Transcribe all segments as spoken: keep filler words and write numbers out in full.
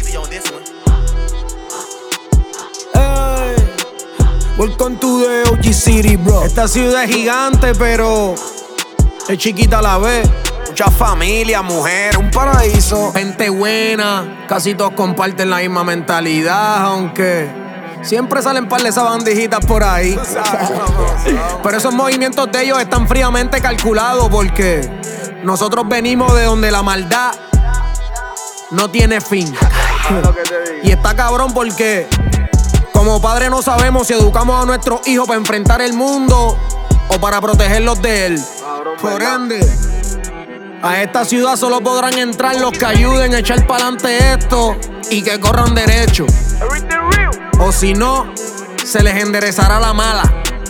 Hey, welcome to the O G City, bro. Esta ciudad es gigante, pero es chiquita a la vez. Mucha familia, mujer, un paraíso. Gente buena, casi todos comparten la misma mentalidad, aunque siempre salen par de esas bandijitas por ahí. Pero esos movimientos de ellos están fríamente calculados porque nosotros venimos de donde la maldad no tiene fin. Y está cabrón porque como padres no sabemos si educamos a nuestros hijos para enfrentar el mundo o para protegerlos de él. Por ende, a esta ciudad solo podrán entrar los que ayuden a echar para adelante esto y que corran derecho. O si no, se les enderezará la mala.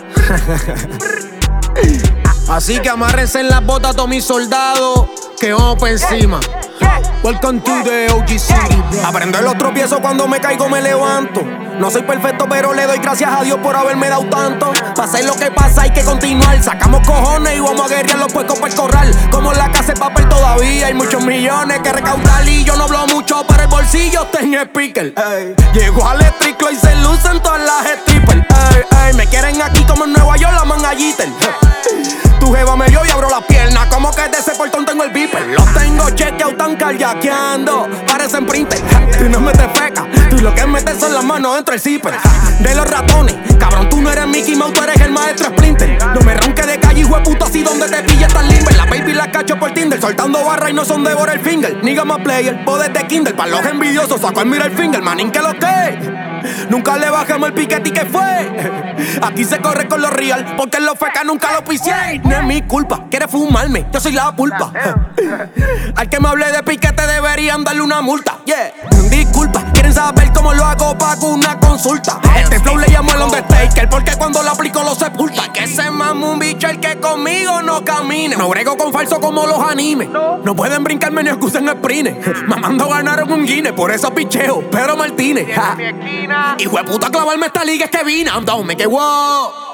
Así que amárrense en las botas todos mis soldados, que vamos pa' encima. Welcome to the O G City, bro. Aprender los tropiezos, cuando me caigo me levanto. No soy perfecto, pero le doy gracias a Dios por haberme dado tanto. Pa' hacer lo que pasa hay que continuar. Sacamos cojones y vamos a guerrear los puercos para el corral. Como en la casa de papel todavía hay muchos millones que recaudar. Y yo no hablo mucho, pero el bolsillo está en speaker. Ey. Llego al estriclo y se lucen todas las strippers. Ey, ey. Me quieren aquí como en Nueva York, la manga Jeter. Tu jeva me vio y abro las piernas, como que de ese portón tengo el viper. Los tengo chequeados, tan carjaqueando, parecen printer. Tú no metes feca, tú lo que metes son las manos dentro del zipper. De los ratones, cabrón, tú no eres Mickey Mouse, tú eres el maestro Splinter. No me ronque de calle, hijo de puta, así donde te pilla tan limber. La baby la cacho por Tinder, soltando barra y no son de el finger. Nigga más player, poder de Kindle, para los envidiosos saco el middle finger. Manín, que lo que nunca le bajamos el piquete y que fue. Aquí se corre con los real, porque en los fecas nunca lo pisé. No es mi culpa, quiere fumarme, yo soy la pulpa. Al que me hable de piquete deberían darle una multa. Yeah, disculpa, quieren saber cómo lo hago, pago una consulta. Este flow le llamo el Undertaker, porque cuando lo aplico lo sepulta. Que se mame un bicho el que conmigo no camine. No brego con falso como los animes. No pueden brincarme ni excusen sprint. Mamando ganaron un Guinness, por eso picheo Pedro Martínez. Hijo de puta, clavarme esta liga es que vine. I'm down, me que wow.